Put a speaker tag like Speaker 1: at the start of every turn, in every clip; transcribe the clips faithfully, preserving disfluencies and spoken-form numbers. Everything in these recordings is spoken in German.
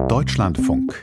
Speaker 1: Deutschlandfunk.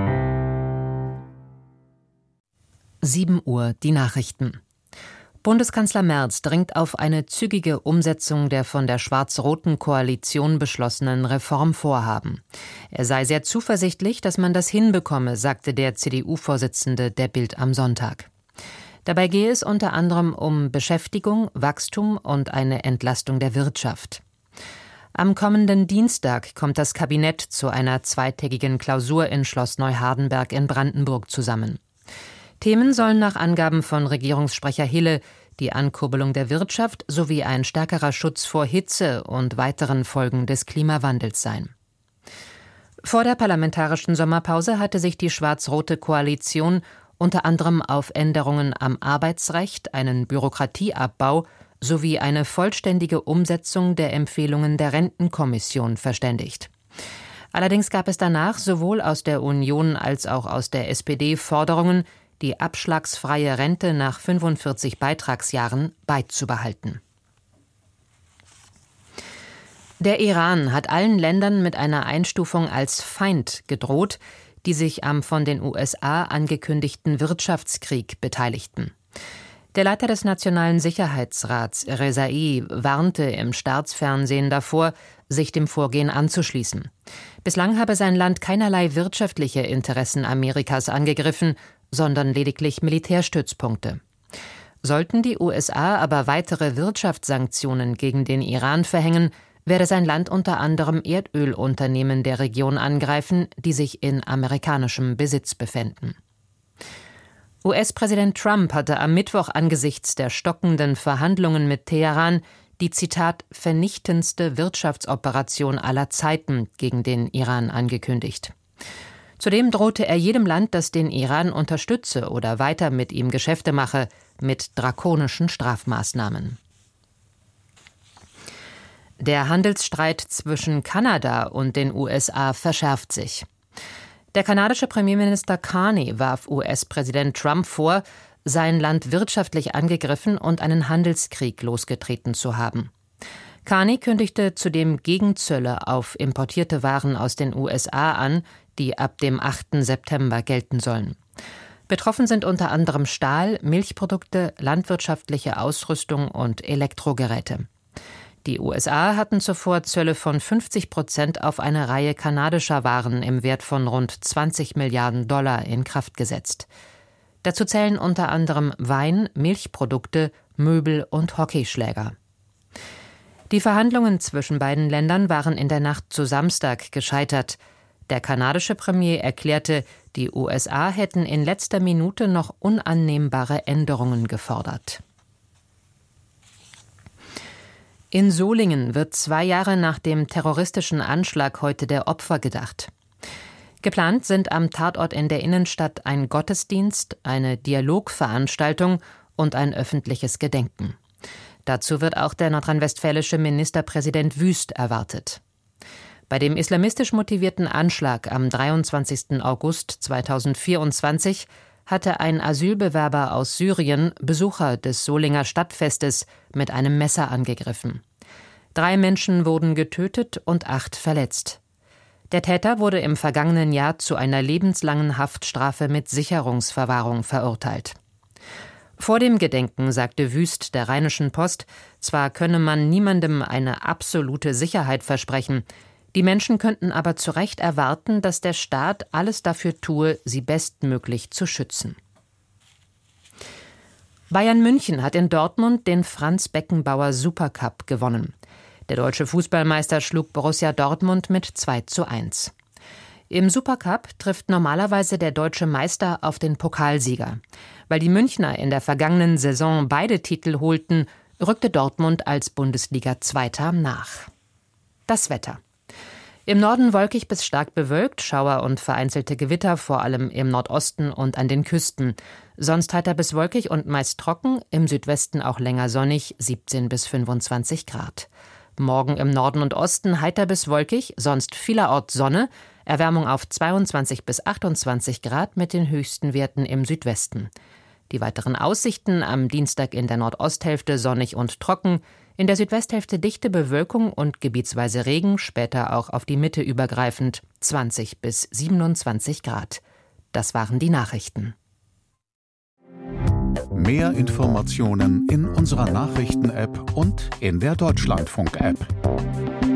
Speaker 2: sieben Uhr, die Nachrichten. Bundeskanzler Merz dringt auf eine zügige Umsetzung der von der schwarz-roten Koalition beschlossenen Reformvorhaben. Er sei sehr zuversichtlich, dass man das hinbekomme, sagte der C D U-Vorsitzende der Bild am Sonntag. Dabei gehe es unter anderem um Beschäftigung, Wachstum und eine Entlastung der Wirtschaft. Am kommenden Dienstag kommt das Kabinett zu einer zweitägigen Klausur in Schloss Neuhardenberg in Brandenburg zusammen. Themen sollen nach Angaben von Regierungssprecher Hille die Ankurbelung der Wirtschaft sowie ein stärkerer Schutz vor Hitze und weiteren Folgen des Klimawandels sein. Vor der parlamentarischen Sommerpause hatte sich die schwarz-rote Koalition unter anderem auf Änderungen am Arbeitsrecht, einen Bürokratieabbau sowie eine vollständige Umsetzung der Empfehlungen der Rentenkommission verständigt. Allerdings gab es danach sowohl aus der Union als auch aus der S P D Forderungen, die abschlagsfreie Rente nach fünfundvierzig Beitragsjahren beizubehalten. Der Iran hat allen Ländern mit einer Einstufung als Feind gedroht, die sich am von den U S A angekündigten Wirtschaftskrieg beteiligten. Der Leiter des Nationalen Sicherheitsrats, Rezai, warnte im Staatsfernsehen davor, sich dem Vorgehen anzuschließen. Bislang habe sein Land keinerlei wirtschaftliche Interessen Amerikas angegriffen, sondern lediglich Militärstützpunkte. Sollten die U S A aber weitere Wirtschaftssanktionen gegen den Iran verhängen, werde sein Land unter anderem Erdölunternehmen der Region angreifen, die sich in amerikanischem Besitz befänden. U S-Präsident Trump hatte am Mittwoch angesichts der stockenden Verhandlungen mit Teheran die, Zitat, vernichtendste Wirtschaftsoperation aller Zeiten gegen den Iran angekündigt. Zudem drohte er jedem Land, das den Iran unterstütze oder weiter mit ihm Geschäfte mache, mit drakonischen Strafmaßnahmen. Der Handelsstreit zwischen Kanada und den U S A verschärft sich. Der kanadische Premierminister Carney warf U S-Präsident Trump vor, sein Land wirtschaftlich angegriffen und einen Handelskrieg losgetreten zu haben. Carney kündigte zudem Gegenzölle auf importierte Waren aus den U S A an, die ab dem achten September gelten sollen. Betroffen sind unter anderem Stahl, Milchprodukte, landwirtschaftliche Ausrüstung und Elektrogeräte. Die U S A hatten zuvor Zölle von fünfzig Prozent auf eine Reihe kanadischer Waren im Wert von rund zwanzig Milliarden Dollar in Kraft gesetzt. Dazu zählen unter anderem Wein, Milchprodukte, Möbel und Hockeyschläger. Die Verhandlungen zwischen beiden Ländern waren in der Nacht zu Samstag gescheitert. Der kanadische Premier erklärte, die U S A hätten in letzter Minute noch unannehmbare Änderungen gefordert. In Solingen wird zwei Jahre nach dem terroristischen Anschlag heute der Opfer gedacht. Geplant sind am Tatort in der Innenstadt ein Gottesdienst, eine Dialogveranstaltung und ein öffentliches Gedenken. Dazu wird auch der nordrhein-westfälische Ministerpräsident Wüst erwartet. Bei dem islamistisch motivierten Anschlag am dreiundzwanzigsten August zweitausendvierundzwanzig hatte ein Asylbewerber aus Syrien Besucher des Solinger Stadtfestes mit einem Messer angegriffen. Drei Menschen wurden getötet und acht verletzt. Der Täter wurde im vergangenen Jahr zu einer lebenslangen Haftstrafe mit Sicherungsverwahrung verurteilt. Vor dem Gedenken sagte Wüst der Rheinischen Post, zwar könne man niemandem eine absolute Sicherheit versprechen, die Menschen könnten aber zu Recht erwarten, dass der Staat alles dafür tue, sie bestmöglich zu schützen. Bayern München hat in Dortmund den Franz Beckenbauer Supercup gewonnen. Der deutsche Fußballmeister schlug Borussia Dortmund mit zwei zu eins. Im Supercup trifft normalerweise der deutsche Meister auf den Pokalsieger. Weil die Münchner in der vergangenen Saison beide Titel holten, rückte Dortmund als Bundesliga-Zweiter nach. Das Wetter. Im Norden wolkig bis stark bewölkt, Schauer und vereinzelte Gewitter, vor allem im Nordosten und an den Küsten. Sonst heiter bis wolkig und meist trocken, im Südwesten auch länger sonnig, siebzehn bis fünfundzwanzig Grad. Morgen im Norden und Osten heiter bis wolkig, sonst vielerorts Sonne, Erwärmung auf zweiundzwanzig bis achtundzwanzig Grad mit den höchsten Werten im Südwesten. Die weiteren Aussichten: am Dienstag in der Nordosthälfte sonnig und trocken, In der Südwesthälfte dichte Bewölkung und gebietsweise Regen, später auch auf die Mitte übergreifend, zwanzig bis siebenundzwanzig Grad. Das waren die Nachrichten.
Speaker 1: Mehr Informationen in unserer Nachrichten-App und in der Deutschlandfunk-App.